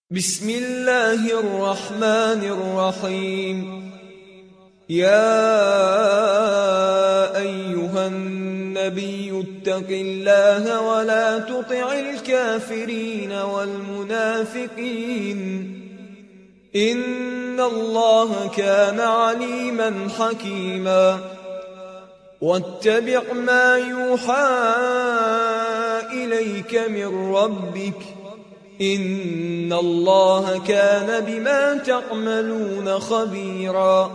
بسم الله الرحمن الرحيم. يا أيها النبي اتق الله ولا تطع الكافرين والمنافقين إن الله كان عليما حكيما. واتبع ما يوحى إليك من ربك إن الله كان بما تعملون خبيرا.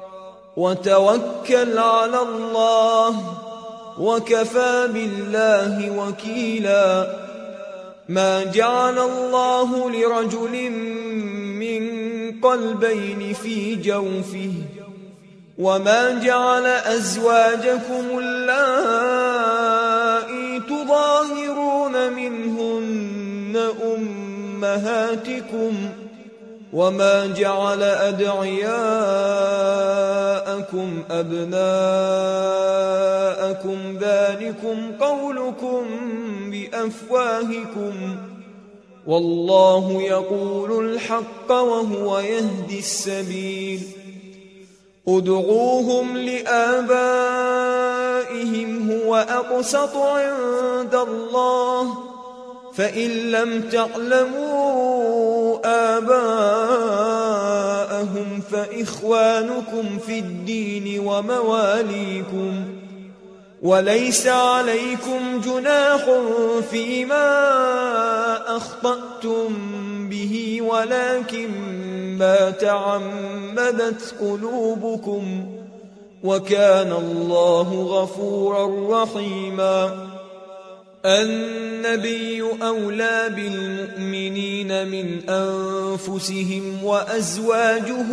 وتوكل على الله وكفى بالله وكيلا. ما جعل الله لرجل من قلبين في جوفه وما جعل أزواجكم اللائي تظاهرون منهن أمهاتكم وما جعل أدعياءكم أبناءكم ذلكم قولكم بأفواهكم والله يقول الحق وهو يهدي السبيل. ادعوهم لآبائهم هو أقسط عند الله فإن لم تعلموا آباءهم فإخوانكم في الدين ومواليكم وليس عليكم جناح فيما أخطأتم به ولكن ما تعمدت قلوبكم وكان الله غفورا رحيما. النبي أولى بالمؤمنين من أنفسهم وأزواجه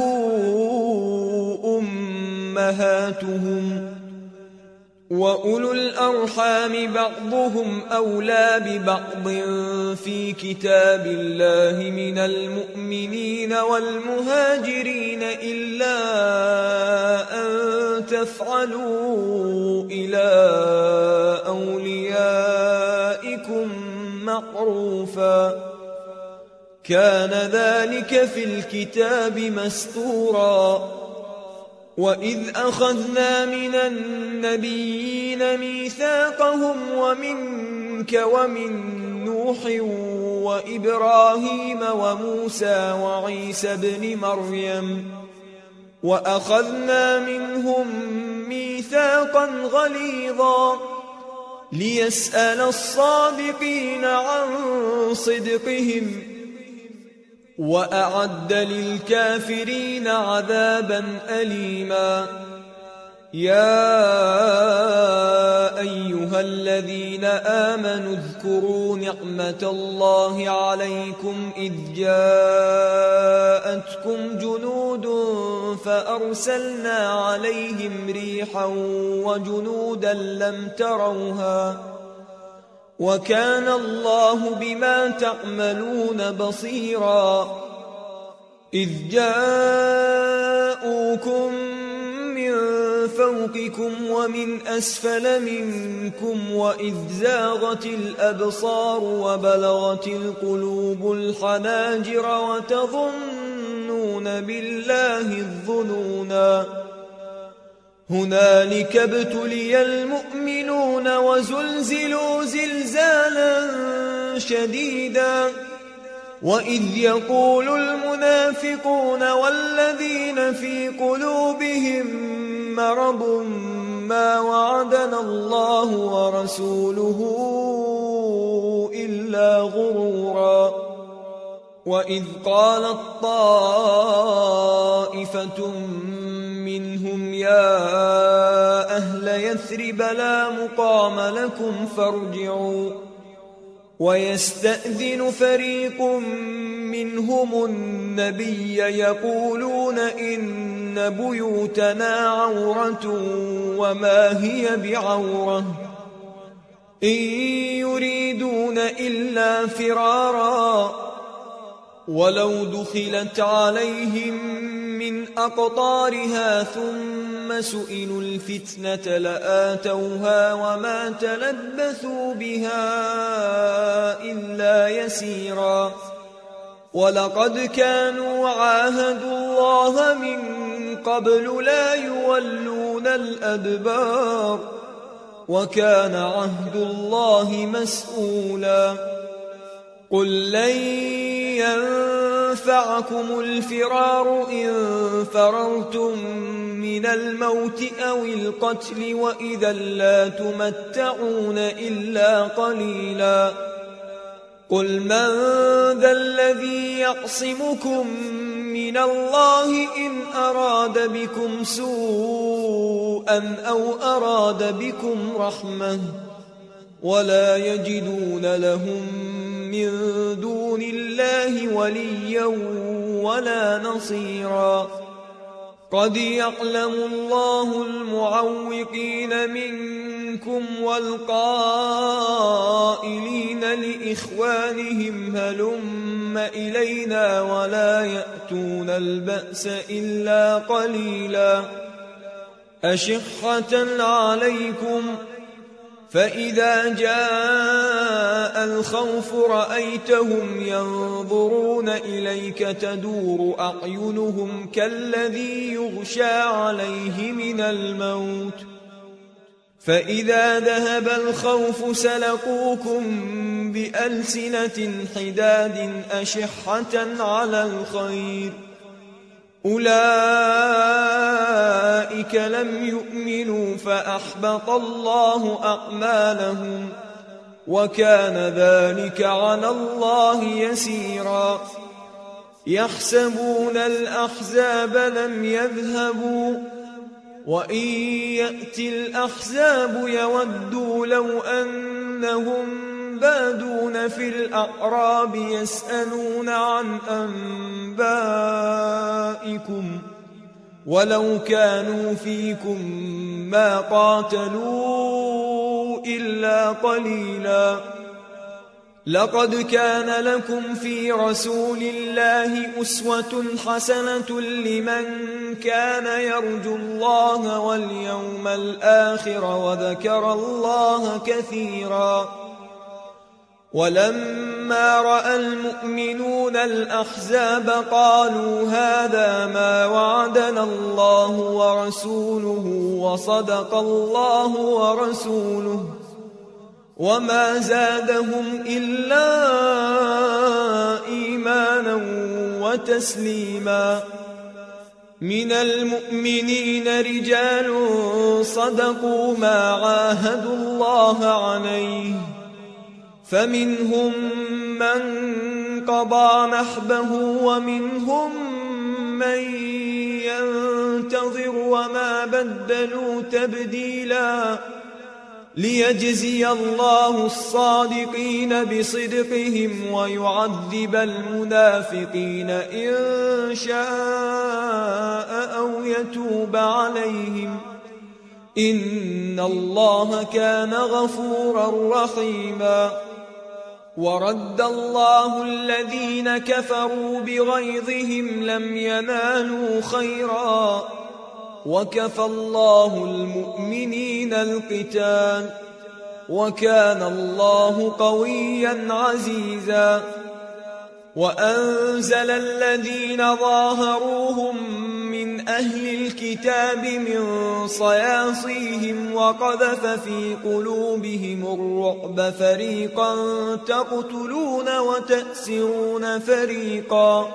أمهاتهم وأولو الأرحام بعضهم أولى ببعض في كتاب الله من المؤمنين والمهاجرين إلا أن تفعلوا إلى أوليائكم معروفا كان ذلك في الكتاب مسطورا. وإذ أخذنا من النبيين ميثاقهم ومنك ومن نوح وإبراهيم وموسى وعيسى بن مريم وأخذنا منهم ميثاقا غليظا ليسأل الصادقين عن صدقهم وأعد للكافرين عذابا أليما. يا أيها الذين آمنوا اذكروا نعمة الله عليكم إذ جاءتكم جنود فأرسلنا عليهم ريحا وجنودا لم تروها وكان الله بما تعملون بصيرا. إذ جاءوكم من فوقكم ومن أسفل منكم وإذ زاغت الأبصار وبلغت القلوب الحناجر وتظنون بالله الظنونا. هنالك ابتلي المؤمنون وزلزلوا زلزالا شديدا. وإذ يقول المنافقون والذين في قلوبهم مرض ما وعدنا الله ورسوله إلا غرورا. وإذ قالت طائفة منهم يا أهل يثرب لا مقام لكم فارجعوا ويستأذن فريق منهم النبي يقولون إن بيوتنا عورة وما هي بعورة إن يريدون إلا فرارا ولو دخلت عليهم من أقطارها ثم سئلوا الفتنة لآتوها وما تلبثوا بها إلا يسيرا ولقد كانوا عاهدوا الله من قبل لا يولون الأدبار وكان عهد الله مسؤولا قل لن ينفعكم الفرار إن فررتم من الموت أو القتل وإذا لا تمتعون إلا قليلا قل من ذا الذي يعصمكم من الله إن أراد بكم سوءا أو أراد بكم رحمة ولا يجدون لهم من دون الله وليا ولا نصيرا قد يعلم الله المعوقين منكم والقائلين لإخوانهم هلم إلينا ولا يأتون البأس إلا قليلا أشحة عليكم فإذا جاء الخوف رأيتهم ينظرون إليك تدور أعينهم كالذي يغشى عليه من الموت فإذا ذهب الخوف سلقوكم بألسنة حداد أشحة على الخير أولئك لم يؤمنوا فأحبط الله أعمالهم وكان ذلك على الله يسيرا يحسبون الأحزاب لم يذهبوا وإن يأتي الأحزاب يودوا لو أنهم بادون في الأعراب يسألون عن أنبائكم ولو كانوا فيكم ما قاتلوا إلا قليلا لقد كان لكم في رسول الله أسوة حسنة لمن كان يرجو الله واليوم الآخر وذكر الله كثيرا ولما رأى المؤمنون الأحزاب قالوا هذا ما وعدنا الله ورسوله وصدق الله ورسوله وما زادهم إلا إيمانا وتسليما من المؤمنين رجال صدقوا ما عاهدوا الله عليه فمنهم من قضى نحبه ومنهم من ينتظر وما بدلوا تبديلا ليجزي الله الصادقين بصدقهم ويعذب المنافقين إن شاء أو يتوب عليهم إن الله كان غفورا رحيما ورد الله الذين كفروا بغيظهم لم ينالوا خيرا وكفى الله المؤمنين القتال وكان الله قويا عزيزا وأنزل الذين ظاهروهم من أهل الكتاب من صياصيهم وقذف في قلوبهم الرعب فريقا تقتلون وتأسرون فريقا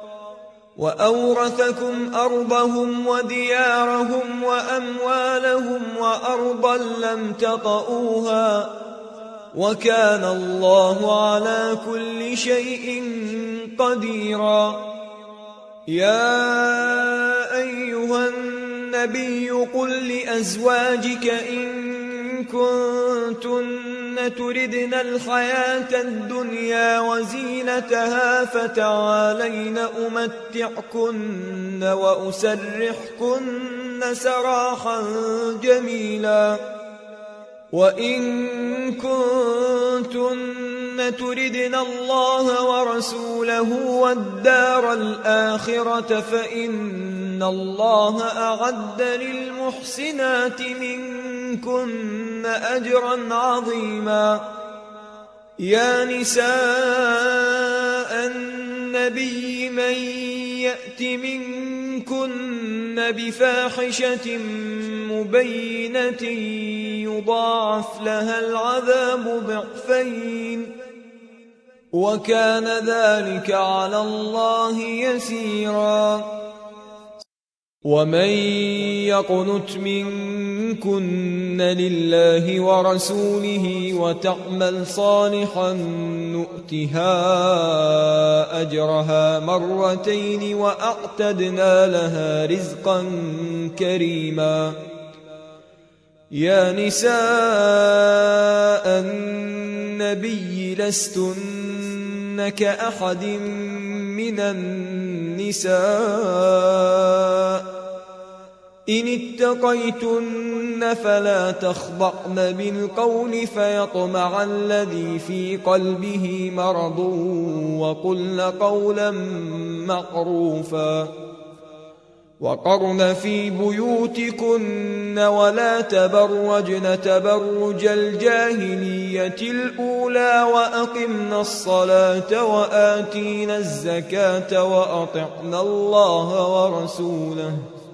وأورثكم أرضهم وديارهم وأموالهم وأرضا لم تطئوها وكان الله على كل شيء قديرا يا أيها النبي قل لأزواجك إن كنتن تردن الحياة الدنيا وزينتها فتعالين أمتعكن وأسرحكن سراحا جميلا وإن كنتن تردن الله ورسوله والدار الآخرة فإن الله أعد للمحسنات منكن أجرا عظيما يا نساء النبي النبي من يأت منكن بفاحشة مبينة يضاعف لها العذاب ضعفين وكان ذلك على الله يسيرا. ومن يقنت منكن لله ورسوله وتعمل صالحا نؤتها أجرها مرتين وأعتدنا لها رزقا كريما. يا نساء النبي لستن كأحد من النساء إن اتقيتن فلا تخضعن بالقول فيطمع الذي في قلبه مرض وقلن قولا معروفا. وقرن في بيوتكن ولا تبرجن تبرج الجاهلية الأولى وأقمن الصلاة وآتينا الزكاة وأطعنا الله ورسوله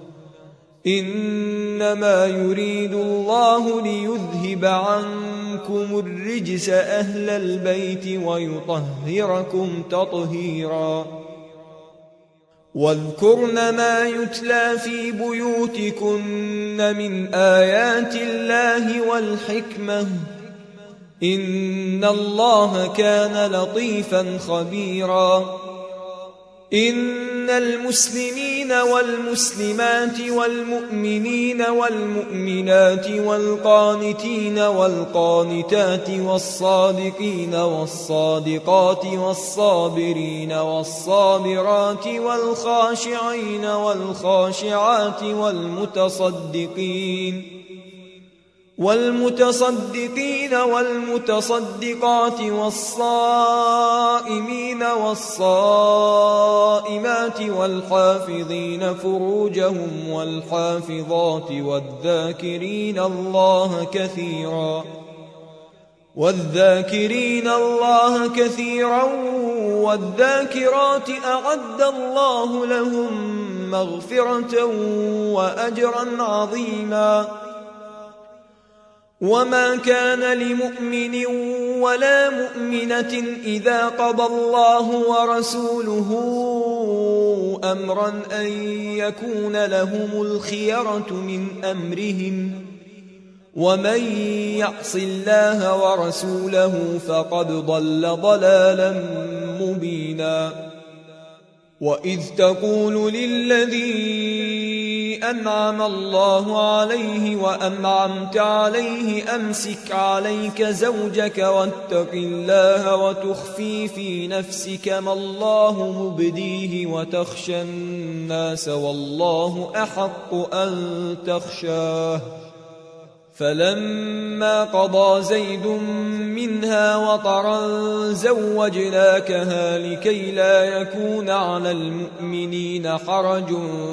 إنما يريد الله ليذهب عنكم الرجس أهل البيت ويطهركم تطهيرا. واذكرن ما يتلى في بيوتكن من آيات الله والحكمة إن الله كان لطيفا خبيرا. إن المسلمين والمسلمات والمؤمنين والمؤمنات والقانتين والقانتات والصادقين والصادقات والصابرين والصابرات والخاشعين والخاشعات والمتصدقين والمتصدقات والصائمين والصائمات والحافظين فروجهم والحافظات والذاكرين الله كثيرا والذاكرات أعد الله لهم مغفرة وأجرا عظيما. وما كان لمؤمن ولا مؤمنة إذا قضى الله ورسوله أمرا أن يكون لهم الخيرة من أمرهم ومن يعص الله ورسوله فقد ضل ضلالا مبينا. وإذ تقول للذي أنعم الله عليه وأنعمت عليه أمسك عليك زوجك واتق الله وتخفي في نفسك ما الله مبديه وتخشى الناس والله أحق أن تخشاه. فلما قضى زيد منها وطرا زوجناكها لكي لا يكون على المؤمنين حرج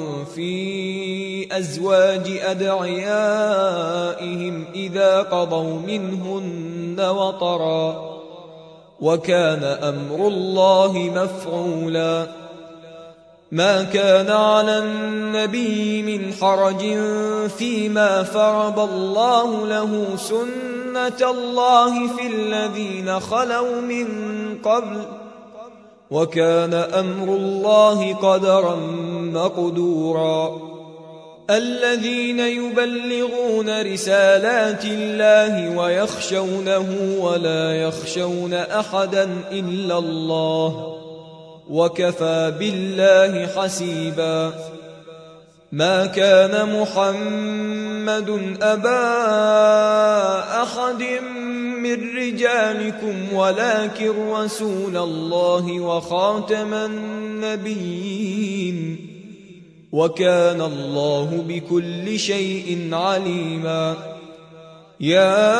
في أزواج أدعيائهم إذا قضوا منهن وطرا وكان أمر الله مفعولا. ما كان على النبي من حرج فيما فرض الله له سنة الله في الذين خلوا من قبل وكان أمر الله قدرا مقدورا. الذين يبلغون رسالات الله ويخشونه ولا يخشون أحدا إلا الله وكفى بالله حسيبا. ما كان محمد أبا أحد من رجالكم ولكن رسول الله وخاتم النبيين وكان الله بكل شيء عليما. يا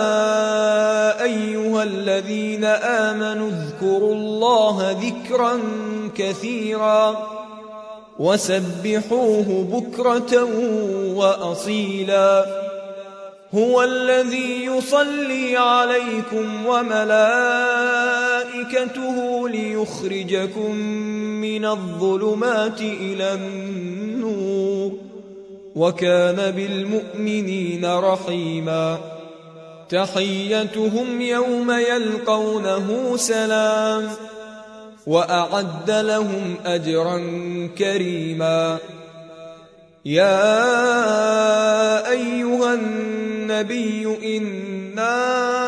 أيها الذين آمنوا اذكروا الله ذكرا كثيرا وسبحوه بكرة وأصيلا. هو الذي يصلي عليكم وملائكته ليخرجكم من الظلمات إلى النور وكان بالمؤمنين رحيما تحيتهم يوم يلقونه سلام وأعد لهم أجرا كريما يا أيها النبي إنا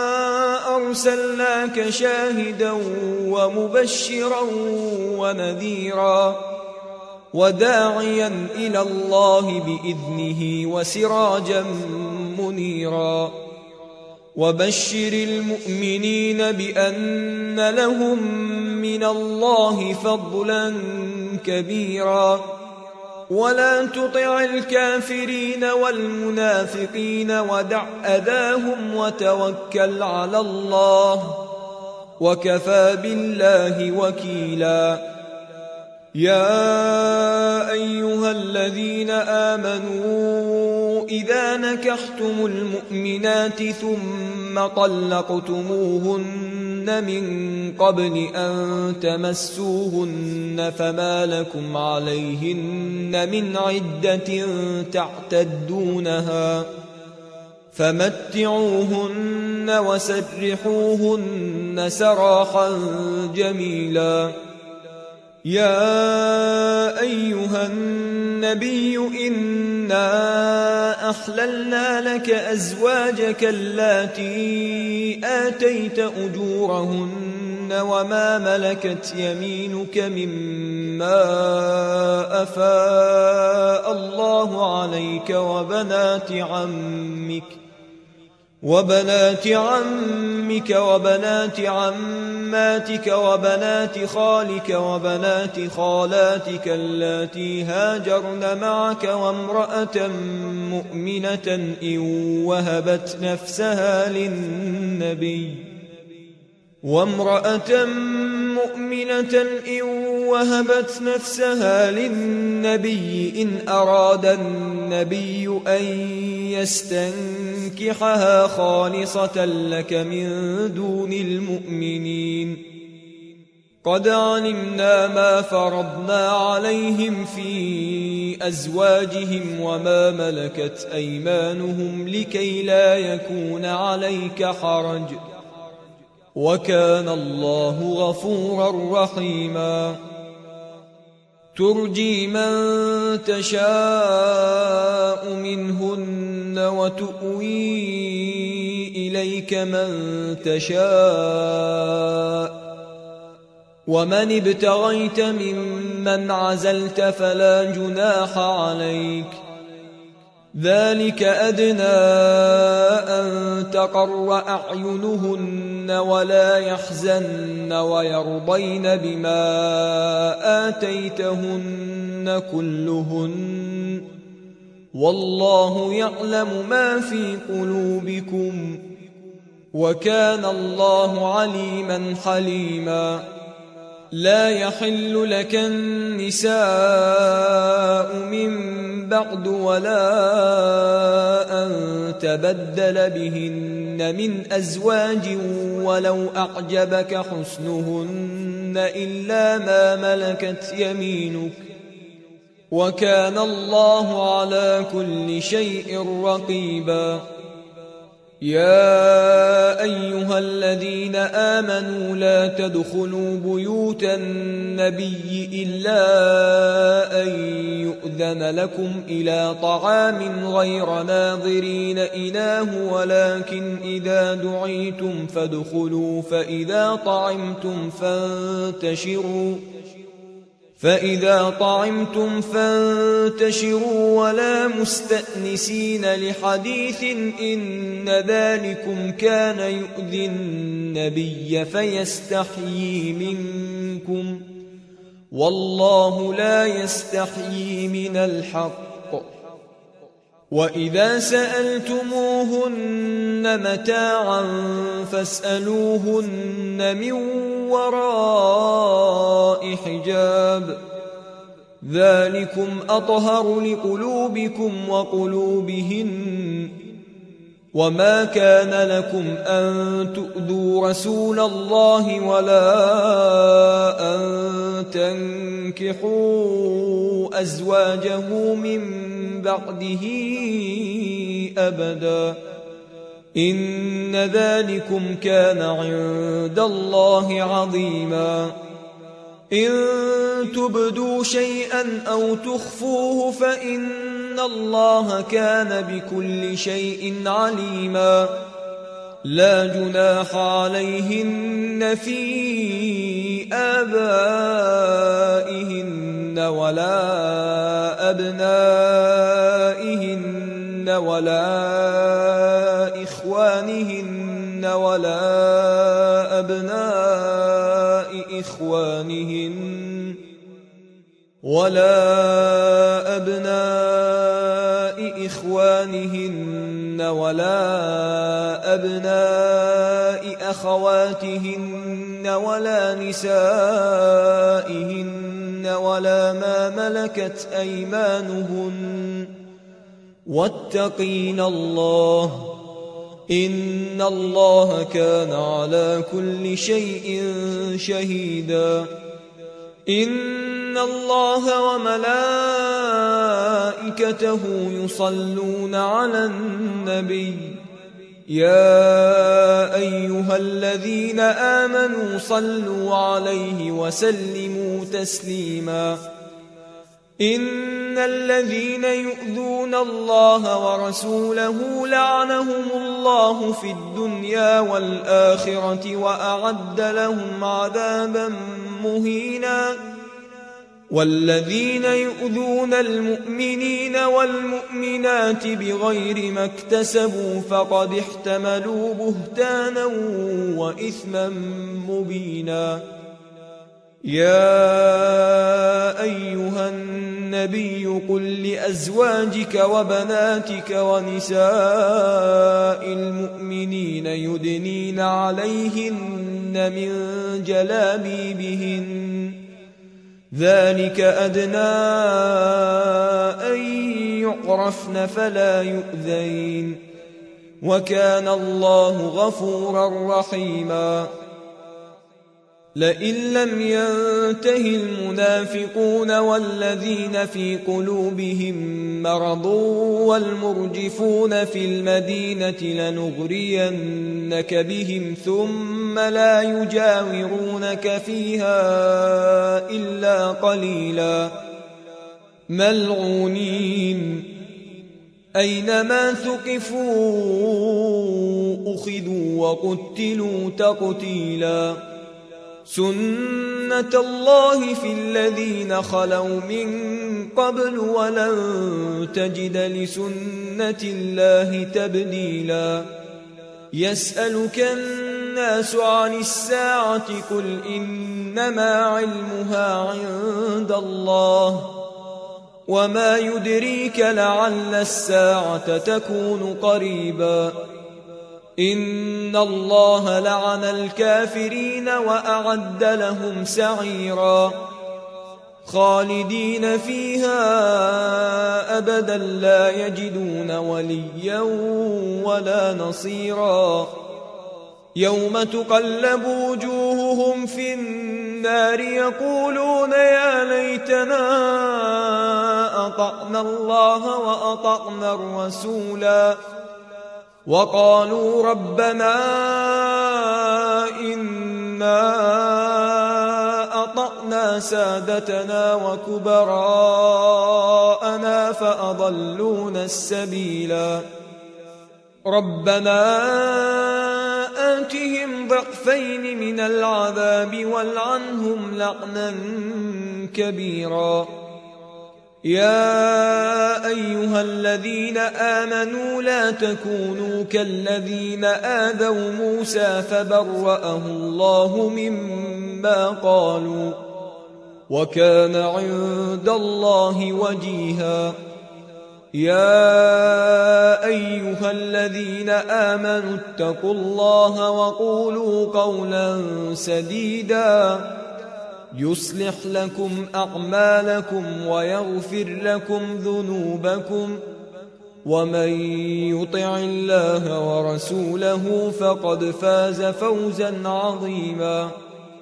أرسلناك شاهدا ومبشرا ونذيرا وداعيا إلى الله بإذنه وسراجا منيرا وبشر المؤمنين بأن لهم من الله فضلا كبيرا ولا تطع الكافرين والمنافقين ودع أذاهم وتوكل على الله وكفى بالله وكيلا يا أيها الذين آمنوا إذا نكحتم المؤمنات ثم طلقتموهن من قبل أن تمسوهن فما لكم عليهن من عدة تعتدونها فمتعوهن وسرحوهن سراحا جميلا يا أيها النبي إنا أحللنا لك أزواجك اللاتي آتيت أجورهن وما ملكت يمينك مما أفاء الله عليك وبنات عمك وبنات عماتك وبنات خالك وبنات خالاتك اللاتي هاجرن معك وامرأة مؤمنة إن وهبت نفسها للنبي إن أراد النبي أن يستنكحها خالصة لك من دون المؤمنين قد علمنا ما فرضنا عليهم في أزواجهم وما ملكت أيمانهم لكي لا يكون عليك حرج وكان الله غفورا رحيما ترجي من تشاء منهن وتؤوي إليك من تشاء ومن ابتغيت ممن عزلت فلا جناح عليك ذلك أدنى أن تقر أعينهن ولا يحزن ويرضين بما آتيتهن كلهن والله يعلم ما في قلوبكم وكان الله عليما حليما لا يحل لك النساء من بعد ولا أن تبدل بهن من أزواج ولو أعجبك حسنهن إلا ما ملكت يمينك وكان الله على كل شيء رقيبا يا أيها الذين آمنوا لا تدخلوا بيوت النبي إلا أن يؤذن لكم إلى طعام غير ناظرين إناه ولكن إذا دعيتم فادخلوا فإذا طعمتم فانتشروا ولا مستأنسين لحديث إن ذلكم كان يؤذي النبي فيستحيي منكم والله لا يستحيي من الحق وإذا سألتموهن متاعا فاسألوهن من وراء حجاب ذلكم أطهر لقلوبكم وقلوبهن وما كان لكم أن تؤذوا رسول الله ولا أن تنكحوا أزواجه من بعده أبدا إن ذلكم كان عند الله عظيما إن تبدوا شيئا أو تخفوه فإن الله كان بكل شيء عليما لا جناح عليهن في آبائهن ولا أبنائهن ولا إخوانهن ولا أبناء إخوانهن ولا أبناء أخواتهن ولا نسائهن ولا ما ملكت أيمانهن واتقين الله إن الله كان على كل شيء شهيدا إن الله وملائكته يصلون على النبي يا أيها الذين آمنوا صلوا عليه وسلموا تسليما إن الذين يؤذون الله ورسوله لعنهم الله في الدنيا والآخرة وأعد لهم عذابا مهينا والذين يؤذون المؤمنين والمؤمنات بغير ما اكتسبوا فقد احتملوا بهتانا وإثما مبينا يا أيها النبي قل لأزواجك وبناتك ونساء المؤمنين يدنين عليهن من جلابيبهن ذلك أدنى أن يعرفن فلا يؤذين وكان الله غفورا رحيما لئن لم ينته المنافقون والذين في قلوبهم مرض والمرجفون في المدينة لنغرينك بهم ثم لا يجاورونك فيها إلا قليلا ملعونين أينما ثقفوا أخذوا وقتلوا تقتيلا سنة الله في الذين خلوا من قبل ولن تجد لسنة الله تبديلا يسألك الناس عن الساعة قل إنما علمها عند الله وما يدريك لعل الساعة تكون قريبا إن الله لعن الكافرين وأعد لهم سعيرا خالدين فيها أبدا لا يجدون وليا ولا نصيرا يوم تقلب وجوههم في النار يقولون يا ليتنا أطعنا الله وأطعنا الرسولا وقالوا ربنا إنا أطعنا سادتنا وكبراءنا فأضلونا السبيلا ربنا آتهم ضعفين من العذاب والعنهم لعنا كبيرا يا أيها الذين آمنوا لا تكونوا كالذين آذوا موسى فبرأه الله مما قالوا وكان عند الله وجيها يا أيها الذين آمنوا اتقوا الله وقولوا قولا سديدا يصلح لكم أعمالكم ويغفر لكم ذنوبكم ومن يطع الله ورسوله فقد فاز فوزا عظيما.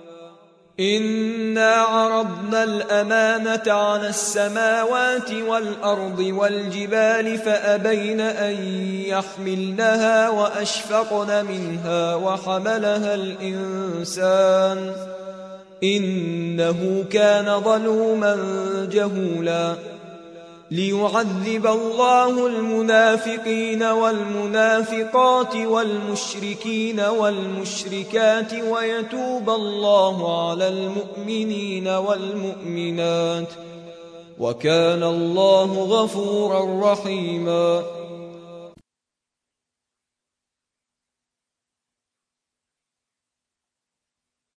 إنا عرضنا الأمانة على السماوات والأرض والجبال فأبين أن يحملنها وأشفقن منها وحملها الإنسان إنه كان ظلوما جهولا. ليعذب الله المنافقين والمنافقات والمشركين والمشركات ويتوب الله على المؤمنين والمؤمنات وكان الله غفورا رحيما.